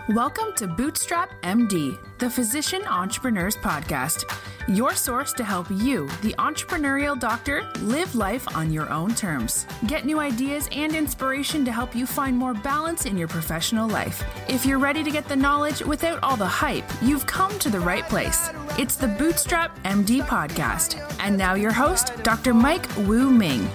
Welcome to Bootstrap MD, the Physician Entrepreneurs Podcast, your source to help you, the entrepreneurial doctor, live life on your own terms. Get new ideas and inspiration to help you find more balance in your professional life. If you're ready to get the knowledge without all the hype, you've come to the right place. It's the Bootstrap MD Podcast. And now your host, Dr. Mike Wu Ming.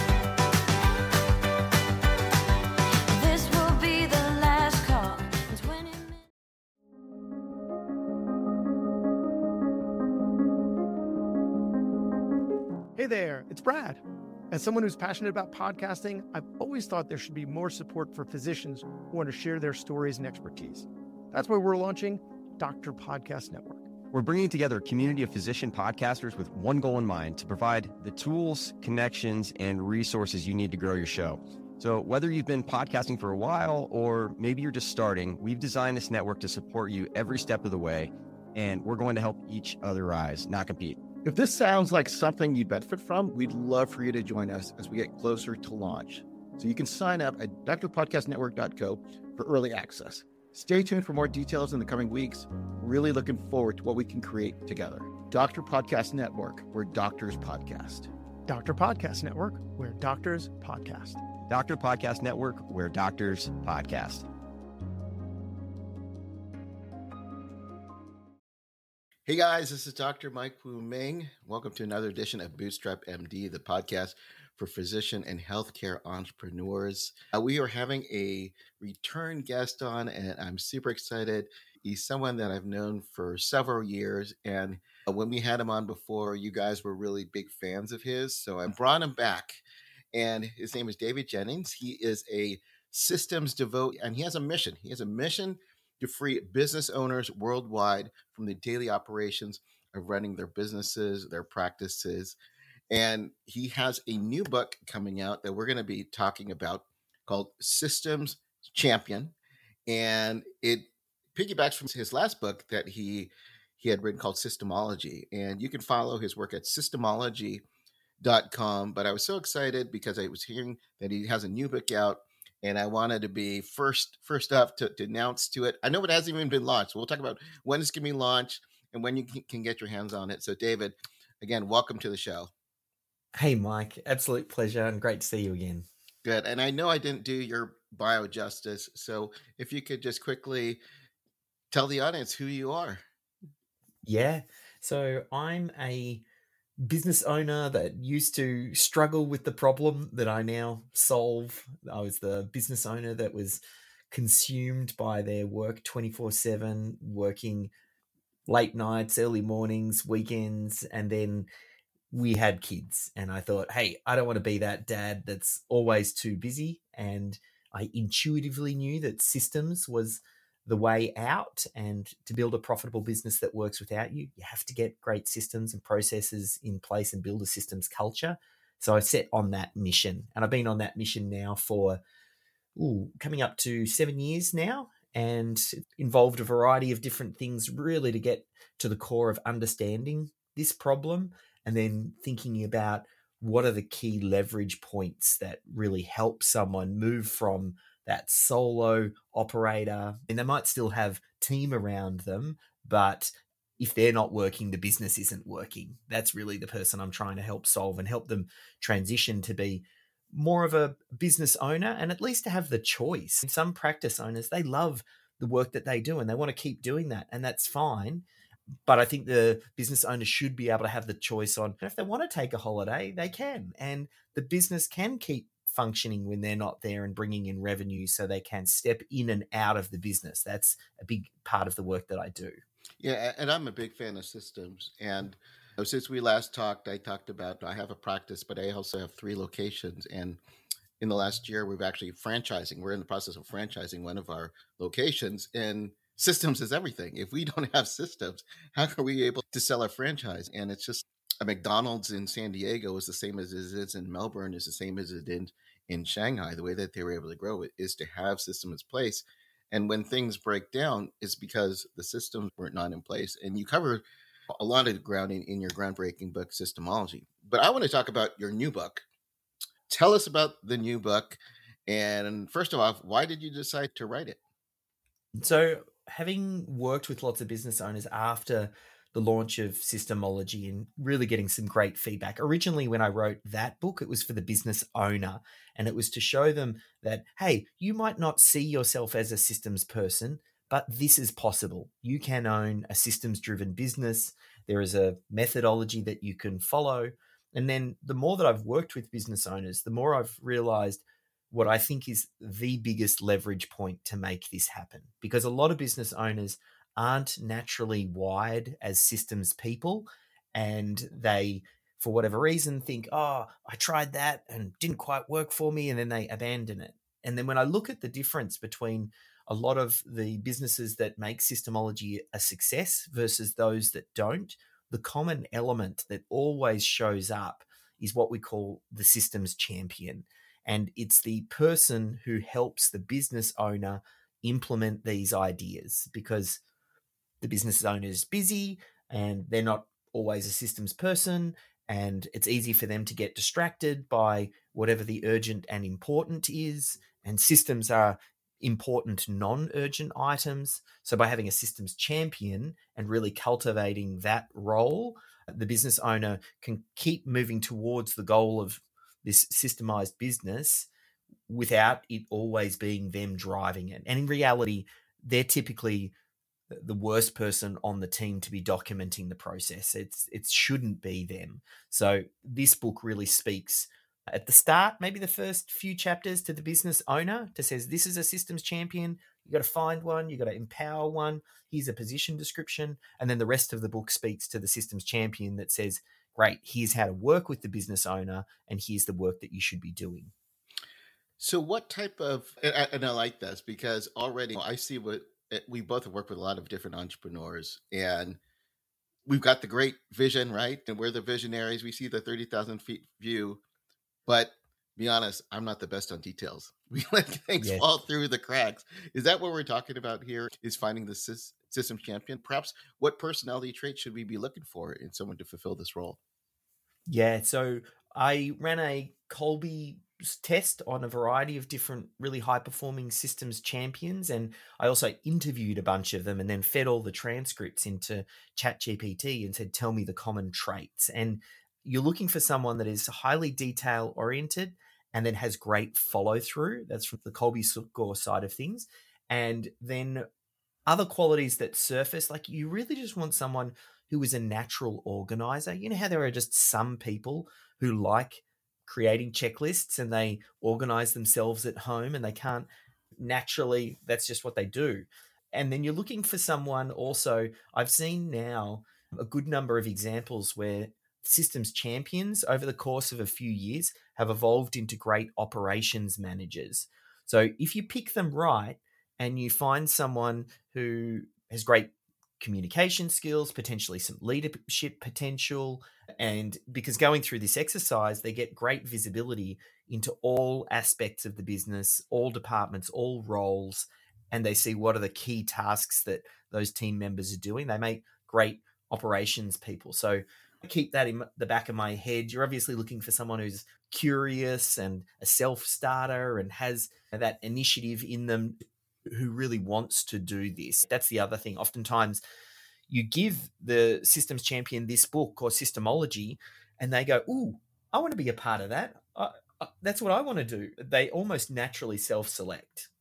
Hey there, it's Brad. As someone who's passionate about podcasting, I've always thought there should be more support for physicians who want to share their stories and expertise. That's why we're launching Doctor Podcast Network. We're bringing together a community of physician podcasters with one goal in mind: to provide the tools, connections, and resources you need to grow your show. So whether you've been podcasting for a while or maybe you're just starting, we've designed this network to support you every step of the way, and we're going to help each other rise, not compete. If this sounds like something you'd benefit from, we'd love for you to join us as we get closer to launch. So you can sign up at drpodcastnetwork.co for early access. Stay tuned for more details in the coming weeks. Really looking forward to what we can create together. Doctor Podcast Network, where doctors podcast. Doctor Podcast Network, where doctors podcast. Doctor Podcast Network, where doctors podcast. Hey guys, this is Dr. Mike Wu Ming. Welcome to another edition of Bootstrap MD, the podcast for physician and healthcare entrepreneurs. We are having a return guest on, and I'm super excited. He's someone that I've known for several years, and when we had him on before, you guys were really big fans of his, so I brought him back, and his name is David Jennings. He is a systems devotee, and he has a mission. To free business owners worldwide from the daily operations of running their businesses, their practices. And he has a new book coming out that we're going to be talking about called Systems Champion. And it piggybacks from his last book that he had written called Systemology. And you can follow his work at systemology.com. But I was so excited because I was hearing that he has a new book out. And I wanted to be first up to announce to it. I know it hasn't even been launched. So we'll talk about when it's going to be launched and when you can get your hands on it. So David, again, welcome to the show. Hey, Mike. Absolute pleasure and great to see you again. Good. And I know I didn't do your bio justice. So if you could just quickly tell the audience who you are. Yeah. So I'm a business owner that used to struggle with the problem that I now solve. I was the business owner that was consumed by their work 24/7, working late nights, early mornings, weekends, and then we had kids. And I thought, hey, I don't want to be that dad that's always too busy. And I intuitively knew that systems was the way out, and to build a profitable business that works without you, you have to get great systems and processes in place and build a systems culture. So I set on that mission, and I've been on that mission now for coming up to 7 years now, and it involved a variety of different things really to get to the core of understanding this problem and then thinking about what are the key leverage points that really help someone move from that solo operator, and they might still have team around them, but if they're not working, the business isn't working. That's really the person I'm trying to help solve and help them transition to be more of a business owner, and at least to have the choice. Some practice owners, they love the work that they do and they want to keep doing that, and that's fine. But I think the business owner should be able to have the choice on if they want to take a holiday, they can, and the business can keep functioning when they're not there and bringing in revenue, so they can step in and out of the business. That's a big part of the work that I do. Yeah, and I'm a big fan of systems. And since we last talked, I talked about I have a practice, but I also have 3 locations. And in the last year, we've actually franchising. We're in the process of franchising one of our locations, and systems is everything. If we don't have systems, how are we able to sell our franchise? And it's just a McDonald's in San Diego is the same as it is in Melbourne, is the same as it is in Shanghai. The way that they were able to grow it is to have systems in place. And when things break down, it's because the systems were not in place. And you cover a lot of ground in your groundbreaking book, Systemology. But I want to talk about your new book. Tell us about the new book. And first of all, why did you decide to write it? So, having worked with lots of business owners after the launch of Systemology and really getting some great feedback. Originally, when I wrote that book, it was for the business owner, and it was to show them that, hey, you might not see yourself as a systems person, but this is possible. You can own a systems driven business. There is a methodology that you can follow. And then the more that I've worked with business owners, the more I've realized what I think is the biggest leverage point to make this happen. Because a lot of business owners aren't naturally wired as systems people, and they, for whatever reason, think, oh, I tried that and didn't quite work for me, and then they abandon it. And then when I look at the difference between a lot of the businesses that make Systemology a success versus those that don't, the common element that always shows up is what we call the systems champion. And it's the person who helps the business owner implement these ideas, because the business owner is busy and they're not always a systems person, and it's easy for them to get distracted by whatever the urgent and important is. And systems are important non-urgent items. So by having a systems champion and really cultivating that role, the business owner can keep moving towards the goal of this systemized business without it always being them driving it. And in reality, they're typically the worst person on the team to be documenting the process. It shouldn't be them. So this book really speaks at the start, maybe the first few chapters, to the business owner, to says, this is a systems champion. You got to find one. You got to empower one. Here's a position description. And then the rest of the book speaks to the systems champion that says, great, here's how to work with the business owner, and here's the work that you should be doing. So what type of, and I like this because already I see what we both have worked with a lot of different entrepreneurs, and we've got the great vision, right? And we're the visionaries. We see the 30,000 feet view, but be honest, I'm not the best on details. We let things fall through the cracks. Is that what we're talking about here? Is finding the system champion? Perhaps what personality traits should we be looking for in someone to fulfill this role? Yeah, so I ran a Colby test on a variety of different really high performing systems champions, and I also interviewed a bunch of them and then fed all the transcripts into ChatGPT and said, tell me the common traits. And you're looking for someone that is highly detail oriented and then has great follow through. That's from the Colby score side of things. And then other qualities that surface, like you really just want someone who is a natural organizer. You know how there are just some people who like creating checklists and they organize themselves at home and they can't naturally, that's just what they do. And then you're looking for someone also, I've seen now a good number of examples where systems champions over the course of a few years have evolved into great operations managers. So if you pick them right and you find someone who has great communication skills, potentially some leadership potential, and because going through this exercise, they get great visibility into all aspects of the business, all departments, all roles, and they see what are the key tasks that those team members are doing. They make great operations people. So keep that in the back of my head. You're obviously looking for someone who's curious and a self-starter and has that initiative in them, who really wants to do this. That's the other thing. Oftentimes you give the systems champion this book or Systemology and they go, ooh, I want to be a part of that. That's what I want to do. They almost naturally self-select.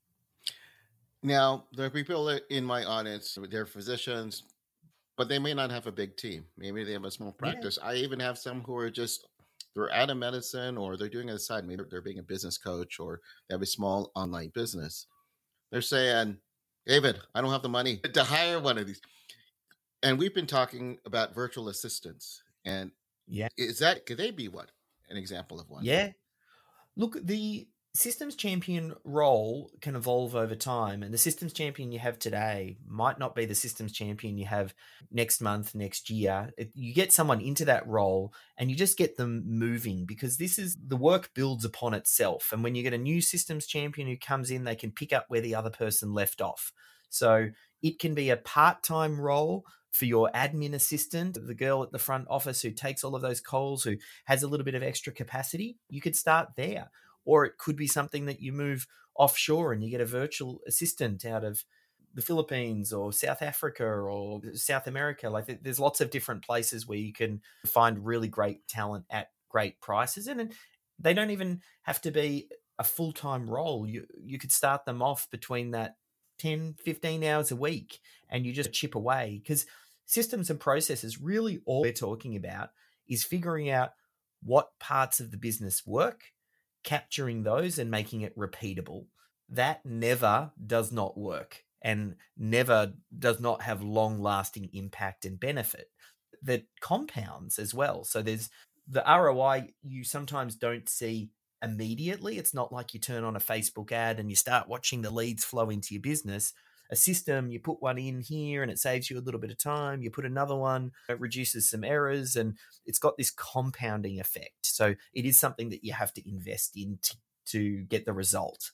Now, there are people in my audience, they're physicians, but they may not have a big team. Maybe they have a small practice. Yeah. I even have some who are they're out of medicine or they're doing it aside. Maybe they're being a business coach or they have a small online business. They're saying, David, I don't have the money to hire one of these. And we've been talking about virtual assistants. And could they be an example of one? Yeah. Look, the systems champion role can evolve over time, and the systems champion you have today might not be the systems champion you have next month, next year. You get someone into that role and you just get them moving, because the work builds upon itself. And when you get a new systems champion who comes in, they can pick up where the other person left off. So it can be a part-time role for your admin assistant, the girl at the front office who takes all of those calls, who has a little bit of extra capacity. You could start there. Or it could be something that you move offshore and you get a virtual assistant out of the Philippines or South Africa or South America. Like there's lots of different places where you can find really great talent at great prices. And they don't even have to be a full-time role. You could start them off between that 10, 15 hours a week, and you just chip away, because systems and processes, really all we're talking about is figuring out what parts of the business work, capturing those and making it repeatable. That never does not work and never does not have long-lasting impact and benefit that compounds as well. So there's the ROI you sometimes don't see immediately. It's not like you turn on a Facebook ad and you start watching the leads flow into your business. A system, you put one in here and it saves you a little bit of time. You put another one, it reduces some errors, and it's got this compounding effect. So it is something that you have to invest in to get the result.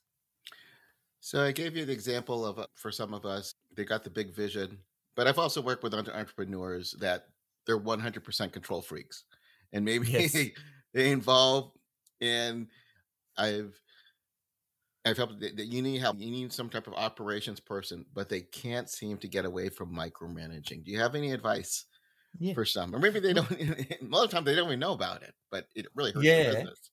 So I gave you the example of, for some of us, they got the big vision, but I've also worked with entrepreneurs that they're 100% control freaks, and maybe Yes. they involve in, I've helped that you need help. You need some type of operations person, but they can't seem to get away from micromanaging. Do you have any advice for some? Or maybe they don't, a lot of times they don't even know about it, but it really hurts the business.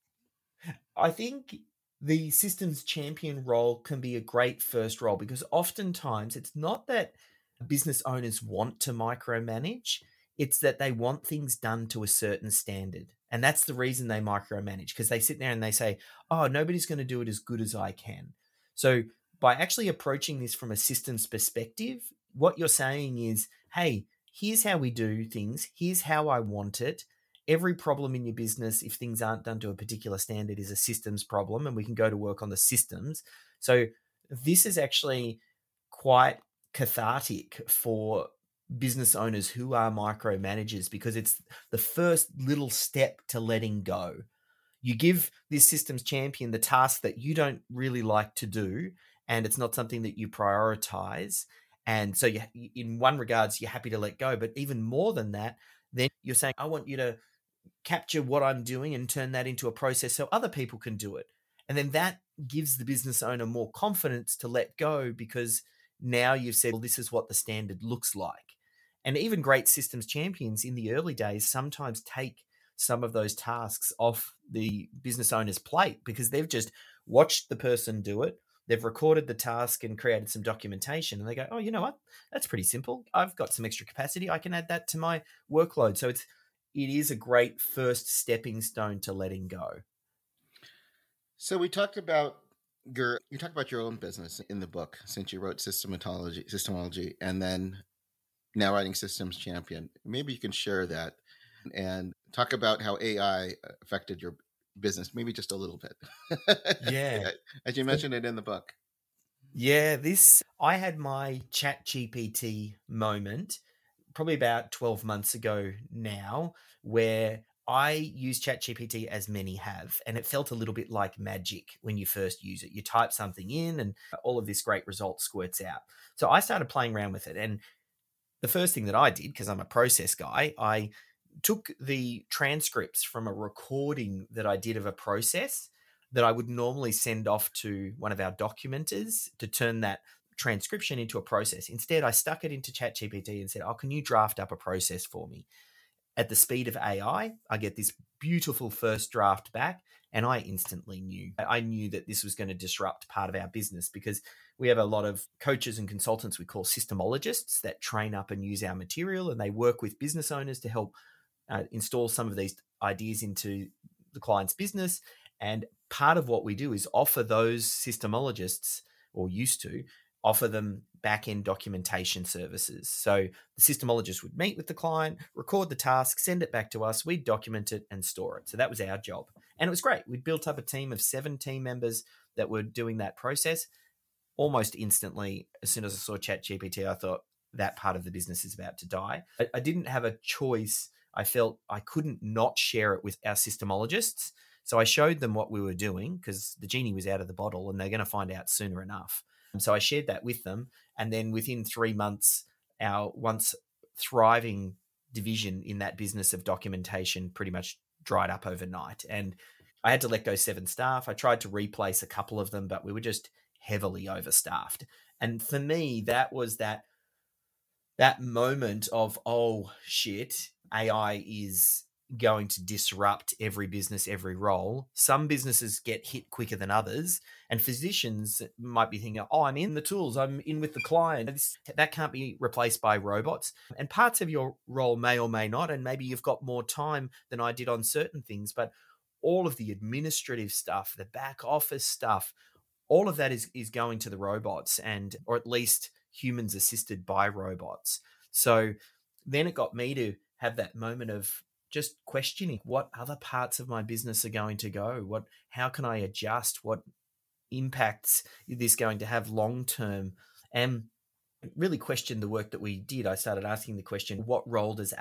I think the systems champion role can be a great first role, because oftentimes it's not that business owners want to micromanage, it's that they want things done to a certain standard. And that's the reason they micromanage, because they sit there and they say, oh, nobody's going to do it as good as I can. So by actually approaching this from a systems perspective, what you're saying is, hey, here's how we do things. Here's how I want it. Every problem in your business, if things aren't done to a particular standard, is a systems problem, and we can go to work on the systems. So this is actually quite cathartic for business owners who are micromanagers, because it's the first little step to letting go. You give this systems champion the task that you don't really like to do, and it's not something that you prioritize. And so in one regards, you're happy to let go. But even more than that, then you're saying, I want you to capture what I'm doing and turn that into a process so other people can do it. And then that gives the business owner more confidence to let go, because now you've said, well, this is what the standard looks like. And even great systems champions in the early days sometimes take some of those tasks off the business owner's plate, because they've just watched the person do it. They've recorded the task and created some documentation, and they go, oh, you know what? That's pretty simple. I've got some extra capacity. I can add that to my workload. So it is a great first stepping stone to letting go. So we talked about your own business in the book, since you wrote Systemology, and then now writing Systems Champion. Maybe you can share that and talk about how AI affected your business, maybe just a little bit. Yeah. As you mentioned it in the book. Yeah, I had my ChatGPT moment probably about 12 months ago now, where I use ChatGPT, as many have, and it felt a little bit like magic when you first use it. You type something in and all of this great result squirts out. So I started playing around with it. And the first thing that I did, because I'm a process guy, I took the transcripts from a recording that I did of a process that I would normally send off to one of our documenters to turn that transcription into a process. Instead, I stuck it into ChatGPT and said, oh, can you draft up a process for me? At the speed of AI, I get this beautiful first draft back, and I instantly knew. I knew that this was going to disrupt part of our business, because we have a lot of coaches and consultants we call systemologists that train up and use our material, and they work with business owners to help install some of these ideas into the client's business. And part of what we do is offer those systemologists, or used to offer them back-end documentation services. So the systemologist would meet with the client, record the task, send it back to us, we'd document it and store it. So that was our job. And it was great. We'd built up a team of 7 team members that were doing that process. Almost instantly, as soon as I saw ChatGPT, I thought that part of the business is about to die. I didn't have a choice. I felt I couldn't not share it with our systemologists. So I showed them what we were doing, because the genie was out of the bottle and they're going to find out sooner enough. So I shared that with them. And then within 3 months, our once thriving division in that business of documentation pretty much dried up overnight. And I had to let go 7 staff. I tried to replace a couple of them, but we were just heavily overstaffed. And for me, that was that moment of, oh shit, AI is going to disrupt every business, every role. Some businesses get hit quicker than others, and physicians might be thinking, oh, I'm in the tools, I'm in with the client. That can't be replaced by robots. And parts of your role may or may not, and maybe you've got more time than I did on certain things, but all of the administrative stuff, the back office stuff, all of that is going to the robots, and or at least humans assisted by robots. So then it got me to have that moment of just questioning what other parts of my business are going to go. How can I adjust? What impacts is this going to have long term? And really questioned the work that we did. I started asking the question, what role does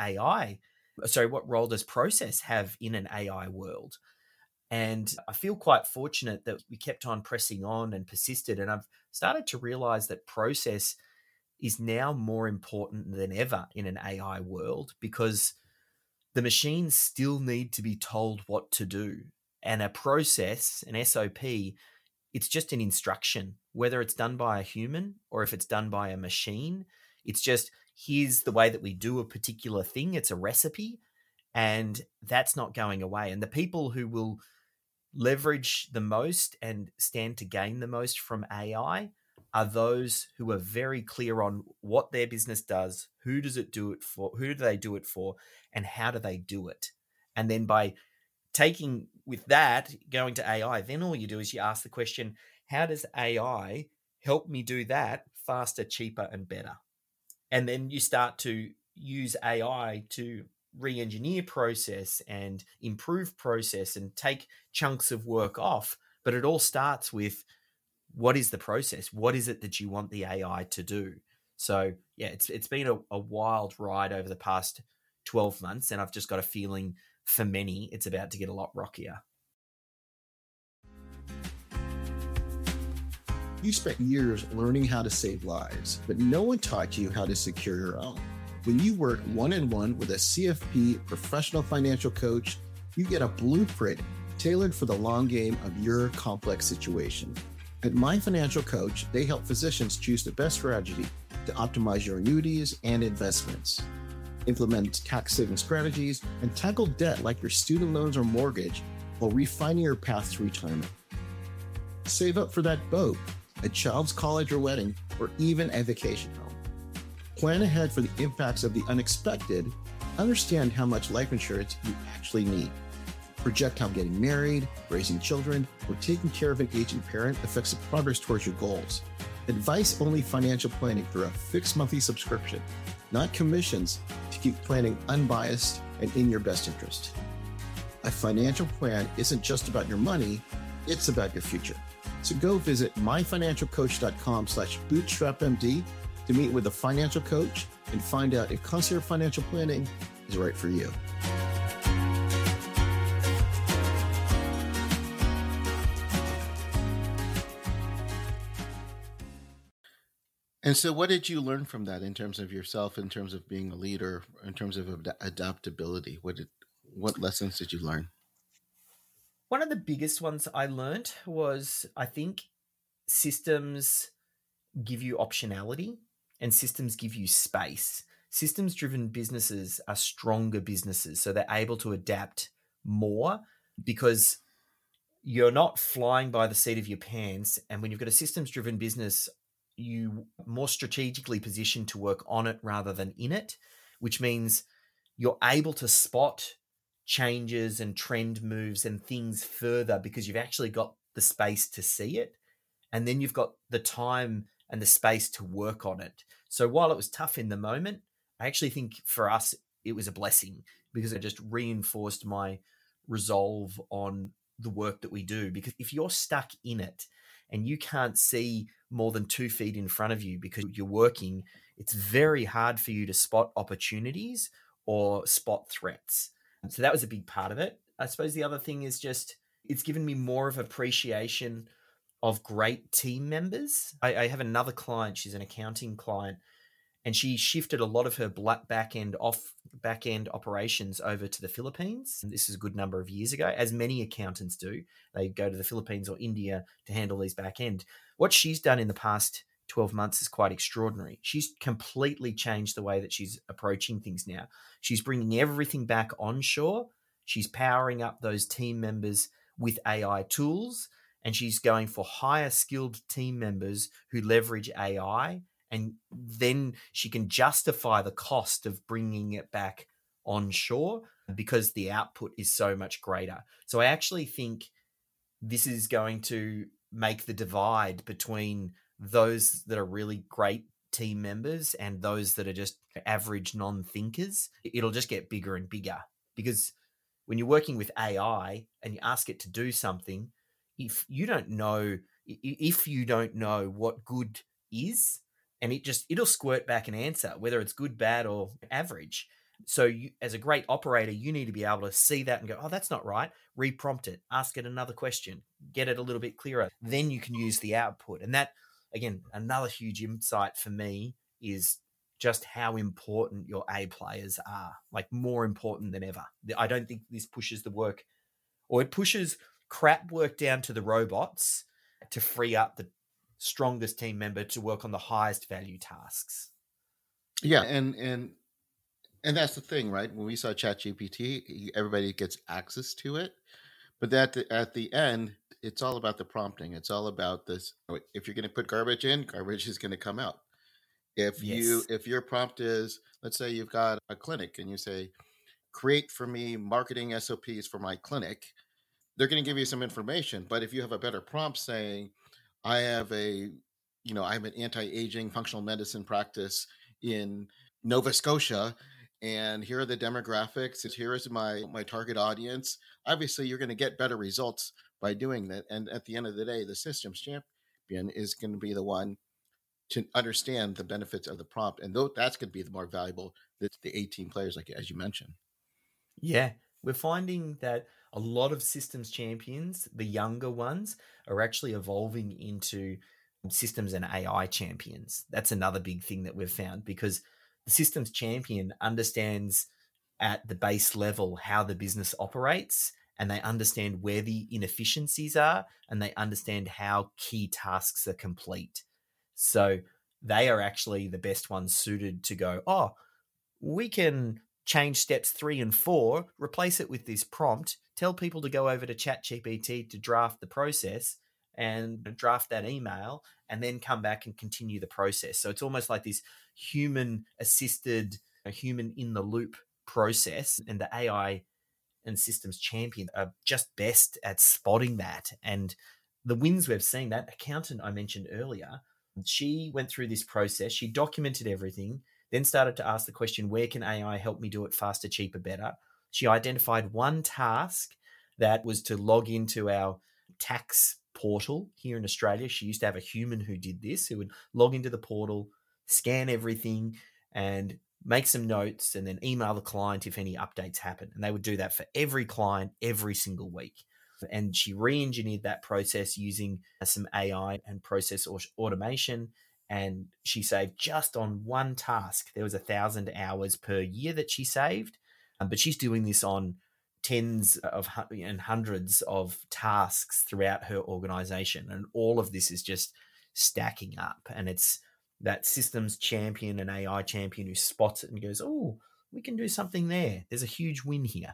process have in an AI world? And I feel quite fortunate that we kept on pressing on and persisted. And I've started to realize that process is now more important than ever in an AI world, because the machines still need to be told what to do. And a process, an SOP, it's just an instruction, whether it's done by a human or if it's done by a machine. It's just, here's the way that we do a particular thing. It's a recipe, and that's not going away. And the people who will leverage the most and stand to gain the most from AI are those who are very clear on what their business does, who does it do it for, who do they do it for, and how do they do it. And then by taking with that, going to AI, then all you do is you ask the question, how does AI help me do that faster, cheaper, and better? And then you start to use AI to re-engineer process and improve process and take chunks of work off. But it all starts with, what is the process? What is it that you want the AI to do? So yeah, it's been a wild ride over the past 12 months, and I've just got a feeling for many it's about to get a lot rockier. You spent years learning how to save lives, but no one taught you how to secure your own. When you work one-on-one with a CFP professional financial coach, you get a blueprint tailored for the long game of your complex situation. At My Financial Coach, they help physicians choose the best strategy to optimize your annuities and investments, implement tax-saving strategies, and tackle debt like your student loans or mortgage while refining your path to retirement. Save up for that boat, a child's college or wedding, or even a vacation home. Plan ahead for the impacts of the unexpected. Understand how much life insurance you actually need. Project how getting married, raising children, or taking care of an aging parent affects the progress towards your goals. Advice-only financial planning through a fixed monthly subscription, not commissions, to keep planning unbiased and in your best interest. A financial plan isn't just about your money, it's about your future. So go visit myfinancialcoach.com/bootstrapmd to meet with a financial coach and find out if concierge financial planning is right for you. And so what did you learn from that in terms of yourself, in terms of being a leader, in terms of adaptability? What lessons did you learn? One of the biggest ones I learned was, I think systems give you optionality and systems give you space. Systems-driven businesses are stronger businesses, so they're able to adapt more because you're not flying by the seat of your pants. And when you've got a systems-driven business, you more strategically positioned to work on it rather than in it, which means you're able to spot changes and trend moves and things further because you've actually got the space to see it. And then you've got the time and the space to work on it. So while it was tough in the moment, I actually think for us, it was a blessing because it just reinforced my resolve on the work that we do. Because if you're stuck in it and you can't see more than 2 feet in front of you because you're working, it's very hard for you to spot opportunities or spot threats. So that was a big part of it. I suppose the other thing is just, it's given me more of appreciation of great team members. I have another client, she's an accounting client, and she shifted a lot of her back-end operations over to the Philippines. And this is a good number of years ago, as many accountants do. They go to the Philippines or India to handle these back-end. What she's done in the past 12 months is quite extraordinary. She's completely changed the way that she's approaching things now. She's bringing everything back onshore. She's powering up those team members with AI tools, and she's going for higher skilled team members who leverage AI, and then she can justify the cost of bringing it back onshore because the output is so much greater. So I actually think this is going to make the divide between those that are really great team members and those that are just average non-thinkers. It'll just get bigger and bigger, because when you're working with AI and you ask it to do something, if you don't know what good is, and it'll squirt back an answer, whether it's good, bad, or average. So you, as a great operator, you need to be able to see that and go, oh, that's not right. Reprompt it, ask it another question, get it a little bit clearer. Then you can use the output. And that, again, another huge insight for me is just how important your A players are, like more important than ever. I don't think this pushes the work, or it pushes crap work down to the robots to free up the strongest team member to work on the highest value tasks. Yeah, and that's the thing, right? When we saw ChatGPT, everybody gets access to it, but at the end, it's all about the prompting. It's all about this. If you're going to put garbage in, garbage is going to come out. If your prompt is, let's say you've got a clinic and you say, create for me marketing SOPs for my clinic, they're going to give you some information. But if you have a better prompt saying, I have an anti-aging functional medicine practice in Nova Scotia, and here are the demographics, here is my target audience. Obviously, you're going to get better results by doing that. And at the end of the day, the systems champion is going to be the one to understand the benefits of the prompt. And that's going to be the more valuable than the 18 players, like as you mentioned. Yeah, we're finding that a lot of systems champions, the younger ones, are actually evolving into systems and AI champions. That's another big thing that we've found, because the systems champion understands at the base level how the business operates, and they understand where the inefficiencies are, and they understand how key tasks are complete. So they are actually the best ones suited to go, oh, we can change steps 3 and 4, replace it with this prompt, tell people to go over to ChatGPT to draft the process and draft that email, and then come back and continue the process. So it's almost like this human assisted, human in the loop process, and the AI and systems champion are just best at spotting that. And the wins we've seen, that accountant I mentioned earlier, she went through this process, she documented everything, then started to ask the question, where can AI help me do it faster, cheaper, better? She identified one task that was to log into our tax portal here in Australia. She used to have a human who did this, who would log into the portal, scan everything, and make some notes, and then email the client if any updates happen. And they would do that for every client every single week. And she re-engineered that process using some AI and process automation. And she saved, just on one task, there was 1,000 hours per year that she saved. But she's doing this on tens of and hundreds of tasks throughout her organization. And all of this is just stacking up. And it's that systems champion and AI champion who spots it and goes, oh, we can do something there. There's a huge win here.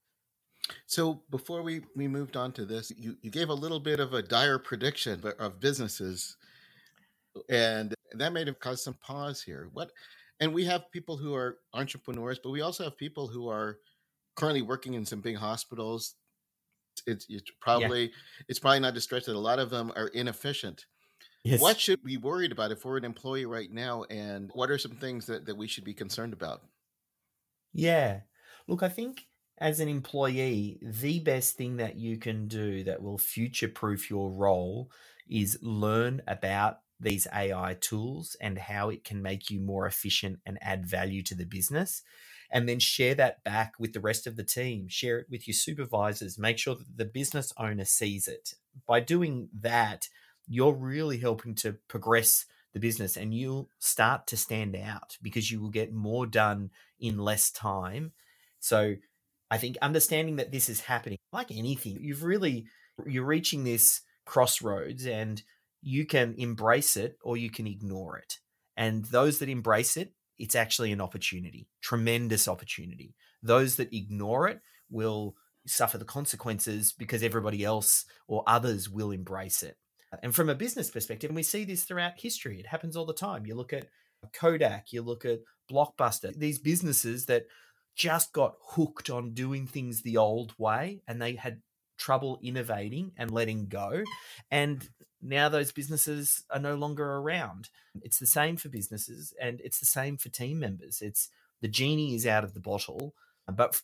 So before we moved on to this, you gave a little bit of a dire prediction of businesses, and that may have caused some pause here. And we have people who are entrepreneurs, but we also have people who are currently working in some big hospitals. It's probably not a stretch that a lot of them are inefficient. Yes. What should we be worried about if we're an employee right now, and what are some things that we should be concerned about? Yeah, look, I think as an employee, the best thing that you can do that will future-proof your role is learn about these AI tools and how it can make you more efficient and add value to the business. And then share that back with the rest of the team. Share it with your supervisors. Make sure that the business owner sees it. By doing that, you're really helping to progress the business, and you'll start to stand out because you will get more done in less time. So I think understanding that this is happening, like anything, you're reaching this crossroads, and you can embrace it or you can ignore it. And those that embrace it, it's actually an opportunity, tremendous opportunity. Those that ignore it will suffer the consequences because everybody else or others will embrace it. And from a business perspective, and we see this throughout history, it happens all the time. You look at Kodak, you look at Blockbuster, these businesses that just got hooked on doing things the old way and they had trouble innovating and letting go. And now those businesses are no longer around. It's the same for businesses and it's the same for team members. It's the genie is out of the bottle, but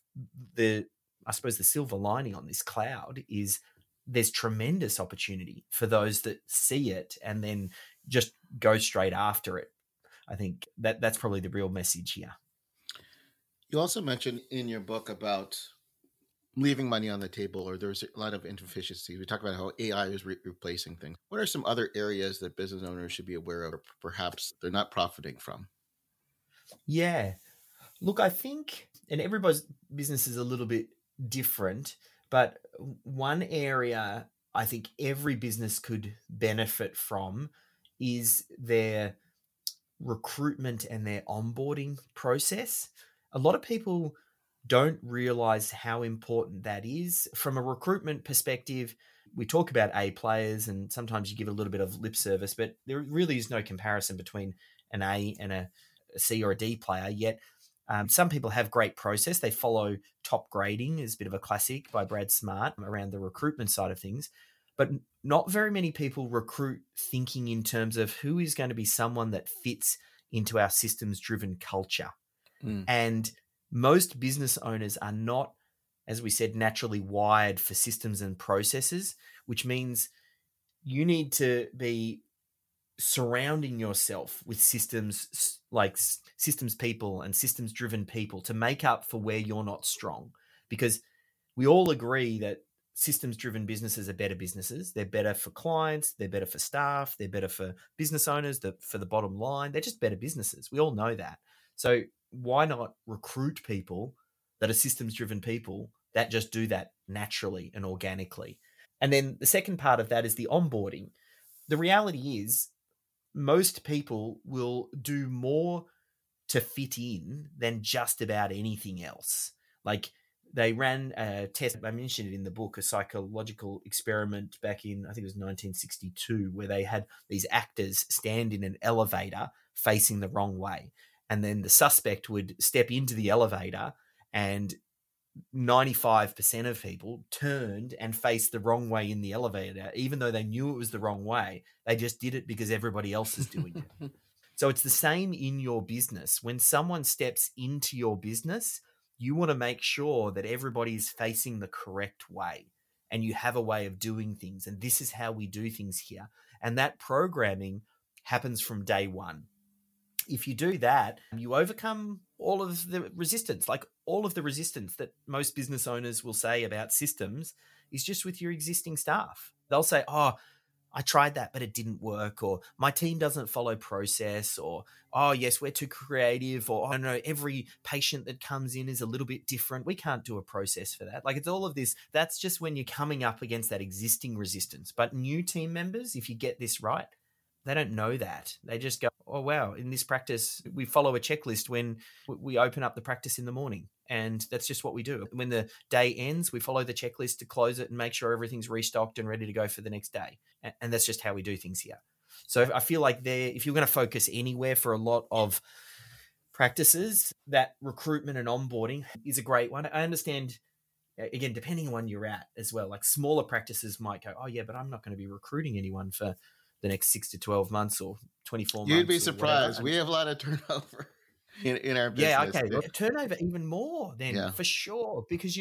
I suppose the silver lining on this cloud is there's tremendous opportunity for those that see it and then just go straight after it. I think that's probably the real message here. You also mentioned in your book about leaving money on the table, or there's a lot of inefficiency. We talk about how AI is replacing things. What are some other areas that business owners should be aware of, or perhaps they're not profiting from? Yeah. Look, I think, and everybody's business is a little bit different, but one area I think every business could benefit from is their recruitment and their onboarding process. A lot of people don't realize how important that is. From a recruitment perspective, we talk about A players and sometimes you give a little bit of lip service, but there really is no comparison between an A and a C or a D player. Yet some people have great process. They follow Top Grading, is a bit of a classic by Brad Smart around the recruitment side of things. But not very many people recruit thinking in terms of who is going to be someone that fits into our systems-driven culture. And most business owners are not, as we said, naturally wired for systems and processes, which means you need to be surrounding yourself with systems, like systems people and systems driven people, to make up for where you're not strong. Because we all agree that systems driven businesses are better businesses. They're better for clients, they're better for staff, they're better for business owners, for the bottom line. They're just better businesses. We all know that. So why not recruit people that are systems driven people that just do that naturally and organically? And then the second part of that is the onboarding. The reality is most people will do more to fit in than just about anything else. Like they ran a test, I mentioned it in the book, a psychological experiment back in, I think it was 1962, where they had these actors stand in an elevator facing the wrong way. And then the suspect would step into the elevator and 95% of people turned and faced the wrong way in the elevator, even though they knew it was the wrong way. They just did it because everybody else is doing it. So it's the same in your business. When someone steps into your business, you want to make sure that everybody is facing the correct way and you have a way of doing things. And this is how we do things here. And that programming happens from day one. If you do that, you overcome all of the resistance. Like all of the resistance that most business owners will say about systems is just with your existing staff. They'll say, oh, I tried that, but it didn't work. Or my team doesn't follow process. Or, oh, yes, we're too creative. Or, I don't know, every patient that comes in is a little bit different. We can't do a process for that. Like it's all of this. That's just when you're coming up against that existing resistance. But new team members, if you get this right, they don't know that. They just go, oh, wow, in this practice, we follow a checklist when we open up the practice in the morning. And that's just what we do. When the day ends, we follow the checklist to close it and make sure everything's restocked and ready to go for the next day. And that's just how we do things here. So I feel like if you're going to focus anywhere for a lot of practices, that recruitment and onboarding is a great one. I understand, again, depending on where you're at as well, like smaller practices might go, oh, yeah, but I'm not going to be recruiting anyone for the next 6 to 12 months or 24 months. You'd be surprised. We have a lot of turnover in our business. Yeah, okay. Well, turnover even more then, for sure. Because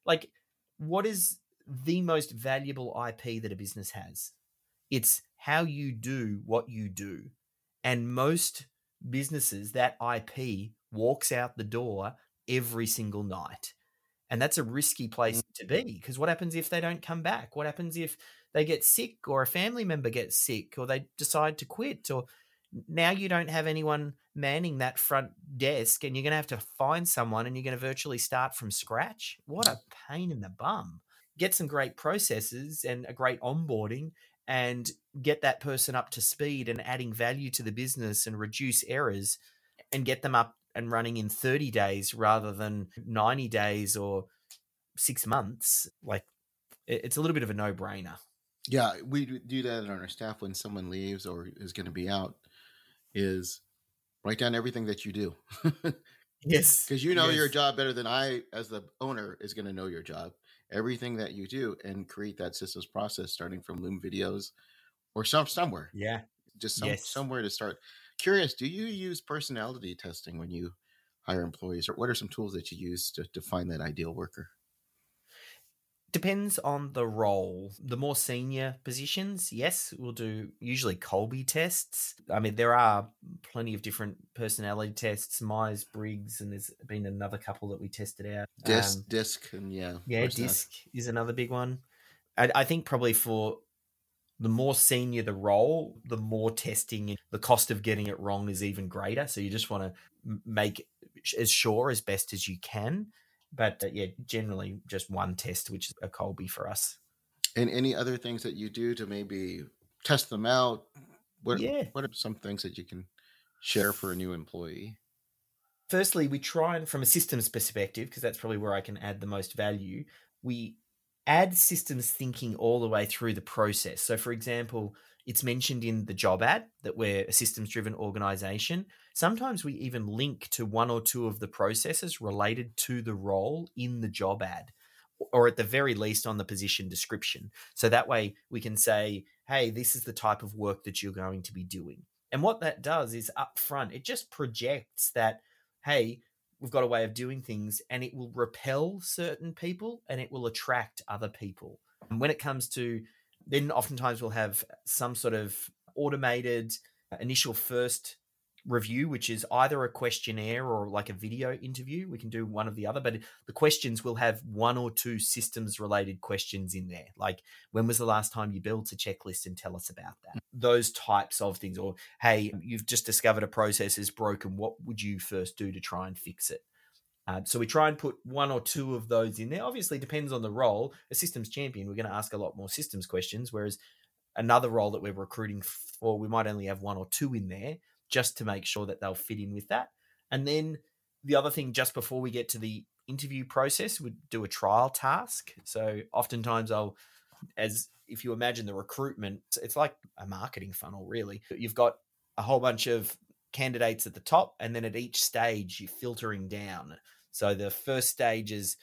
what is the most valuable IP that a business has? It's how you do what you do. And most businesses, that IP walks out the door every single night. And that's a risky place to be, because what happens if they don't come back? What happens if they get sick or a family member gets sick or they decide to quit? Or now you don't have anyone manning that front desk and you're going to have to find someone and you're going to virtually start from scratch. What a pain in the bum. Get some great processes and a great onboarding and get that person up to speed and adding value to the business and reduce errors and get them up and running in 30 days rather than 90 days or 6 months, like it's a little bit of a no-brainer. Yeah, we do that on our staff when someone leaves or is going to be out, is write down everything that you do. Yes. Because you know your job better than I, as the owner, is going to know your job. Everything that you do, and create that systems process starting from Loom videos or somewhere. Yeah. Just somewhere to start. Curious, do you use personality testing when you hire employees, or what are some tools that you use to find that ideal worker? Depends on the role. The more senior positions, yes, we'll do usually Colby tests. I mean, there are plenty of different personality tests, Myers-Briggs, and there's been another couple that we tested out. DISC, and DISC is another big one. I think probably for the more senior the role, the more testing, the cost of getting it wrong is even greater. So you just want to make as sure as best as you can. But generally just one test, which is a Colby for us. And any other things that you do to maybe test them out? What are some things that you can share for a new employee? Firstly, we try and, from a systems perspective, because that's probably where I can add the most value, we add systems thinking all the way through the process. So, for example, it's mentioned in the job ad that we're a systems-driven organization. Sometimes we even link to one or two of the processes related to the role in the job ad, or at the very least on the position description. So that way we can say, hey, this is the type of work that you're going to be doing. And what that does is up front, it just projects that, hey, we've got a way of doing things, and it will repel certain people and it will attract other people. And when it comes to, then oftentimes we'll have some sort of automated initial first review, which is either a questionnaire or like a video interview. We can do one or the other, but the questions will have one or two systems related questions in there. Like, when was the last time you built a checklist, and tell us about that? Those types of things. Or, hey, you've just discovered a process is broken. What would you first do to try and fix it? So we try and put one or two of those in there. Obviously, depends on the role. A systems champion, we're going to ask a lot more systems questions, whereas another role that we're recruiting for, we might only have one or two in there just to make sure that they'll fit in with that. And then the other thing, just before we get to the interview process, we do a trial task. So oftentimes if you imagine the recruitment, it's like a marketing funnel, really. You've got a whole bunch of candidates at the top, and then at each stage you're filtering down. So the first stage is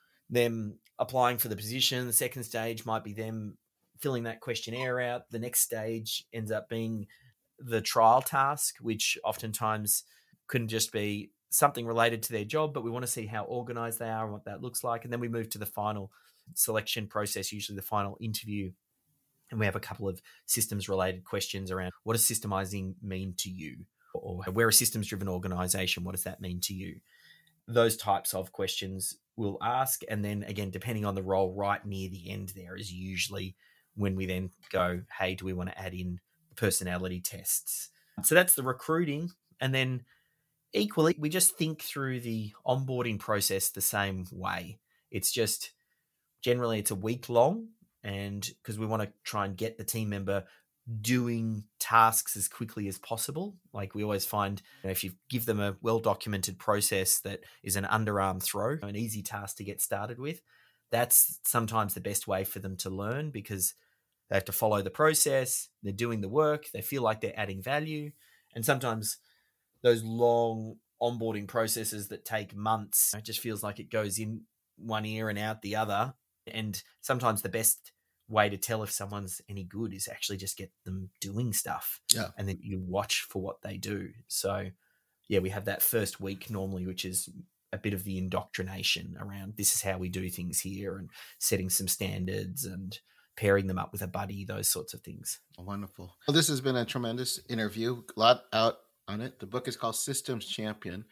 them applying for the position. The second stage might be them filling that questionnaire out. The next stage ends up being the trial task, which oftentimes couldn't just be something related to their job, but we want to see how organized they are and what that looks like. And then we move to the final selection process, usually the final interview. And we have a couple of systems related questions around, what does systemizing mean to you? Or we're a systems-driven organization, what does that mean to you? Those types of questions we'll ask. And then again, depending on the role, right near the end there is usually when we then go, hey, do we want to add in personality tests? So that's the recruiting. And then equally, we just think through the onboarding process the same way. It's just generally it's a week long, and because we want to try and get the team member doing tasks as quickly as possible. Like, we always find, if you give them a well-documented process that is an underarm throw, an easy task to get started with, that's sometimes the best way for them to learn, because they have to follow the process, they're doing the work, they feel like they're adding value. And sometimes those long onboarding processes that take months, it just feels like it goes in one ear and out the other. And sometimes the best way to tell if someone's any good is actually just get them doing stuff. Yeah. And then you watch for what they do. So we have that first week normally, which is a bit of the indoctrination around, this is how we do things here, and setting some standards and pairing them up with a buddy, those sorts of things. Wonderful. Well, this has been a tremendous interview. A lot out on it. The book is called Systems Champion.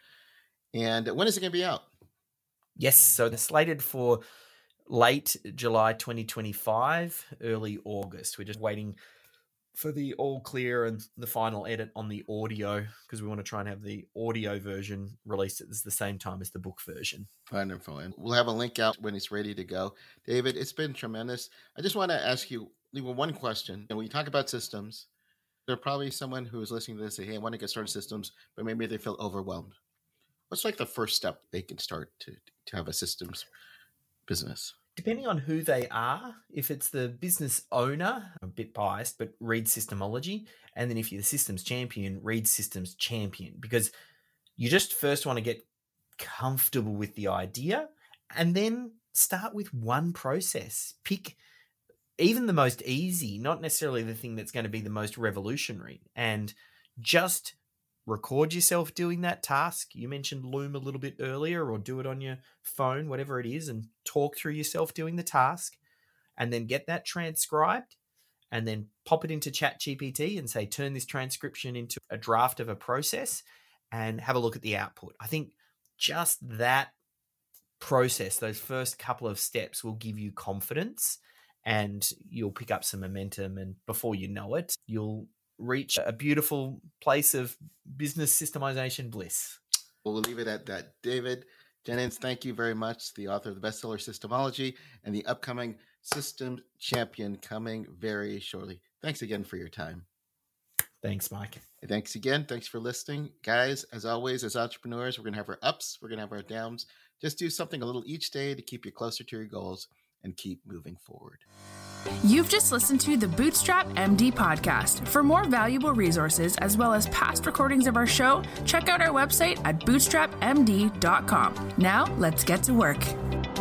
And when is it going to be out? Yes. So they're slated for late July 2025, early August. We're just waiting for the all clear and the final edit on the audio, because we want to try and have the audio version released at the same time as the book version. Wonderful. And we'll have a link out when it's ready to go. David, it's been tremendous. I just want to ask you leave with one question. And when you talk about systems, there's probably someone who is listening to this and say, hey, I want to get started systems, but maybe they feel overwhelmed. What's like the first step they can start to have a systems business? Depending on who they are, if it's the business owner, I'm a bit biased, but read Systemology. And then if you're the systems champion, read Systems Champion, because you just first want to get comfortable with the idea and then start with one process. Pick even the most easy, not necessarily the thing that's going to be the most revolutionary, and just record yourself doing that task. You mentioned Loom a little bit earlier, or do it on your phone, whatever it is, and talk through yourself doing the task, and then get that transcribed, and then pop it into ChatGPT and say, turn this transcription into a draft of a process and have a look at the output. I think just that process, those first couple of steps, will give you confidence, and you'll pick up some momentum, and before you know it, you'll reach a beautiful place of business systemization bliss. Well, we'll leave it at that. David Jennings, thank you very much. The author of the bestseller Systemology and the upcoming Systems Champion coming very shortly. Thanks again for your time. Thanks, Mike. Thanks again. Thanks for listening. Guys, as always, as entrepreneurs, we're going to have our ups, we're going to have our downs. Just do something a little each day to keep you closer to your goals and keep moving forward. You've just listened to the Bootstrap MD podcast. For more valuable resources, as well as past recordings of our show, check out our website at bootstrapmd.com. Now, let's get to work.